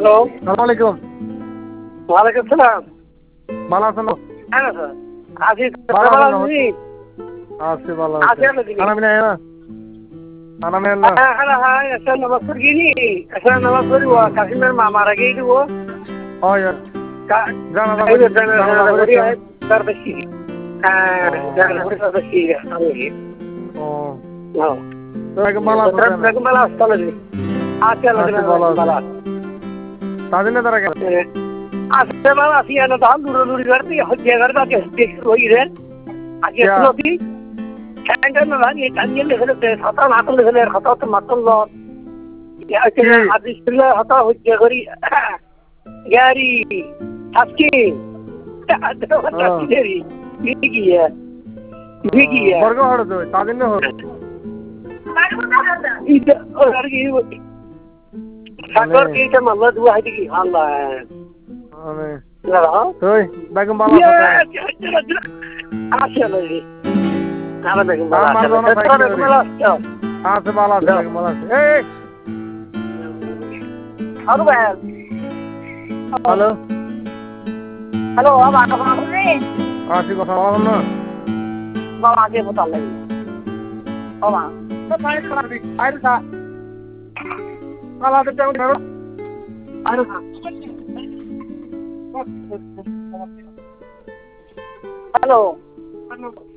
Hello, সালাম আলাইকুম। ওয়ালাইকুম সালাম। ভালো আছেন? হ্যাঁ স্যার, আছি ভালো ভালো আছেন? আছি। আছি ভালো আছি আছি। আমরা দিদি। খানা পিনা না? খানা পিনা না? হ্যাঁ, একটা নামাজ পড়ি গিনি, একটা নামাজ পড়ি ও কাশিমের মা মারা গিয়ে দিব। ও ইয়া। জানাজা এই করি জানাজা জানা করি করেছেন? তার বেশি। হ্যাঁ, ও জানা করি তার বেশি আমি। ও হ্যাঁ। তো একদম ভালো আছেন তোরা কেন? বেগম বালা আসলে দিদি। আছি আল্লাহ আছি দিনা ভালো আছি। বালা। তাদিনে তারা কেন? আসতে বালা আসি না তাহলে দূরে করতে হচ্ছে করতে আজকে দেখতে হই রে। আজকে क्या শুনতি Kanka na lang, kanyan na sila, hata natin na sila, hata tumatang lot. Ya, kaya hadis sila, hata hujja gari, gari, haski, ada haski dari, bigi ya, bigi ya. Burger हड़ दो तादिन ने हो Ida, orang ini, sakor kita malah dua hari, Allah. अने Nah, तो बेगम बाला ya, होता asal lagi. Apa lagi हाँ malah? मार दो ना Terus साइकिल lagi malah. हाँ से बाला से बेगम बाला से ए Ano ba yan? Hello Hello, mga kapatid. आशी को सवाल ना Mga ate mo talaga. O, ma. तो फाइल करा दी फाइल का काला तो टाइम करो Ano ka? Hello.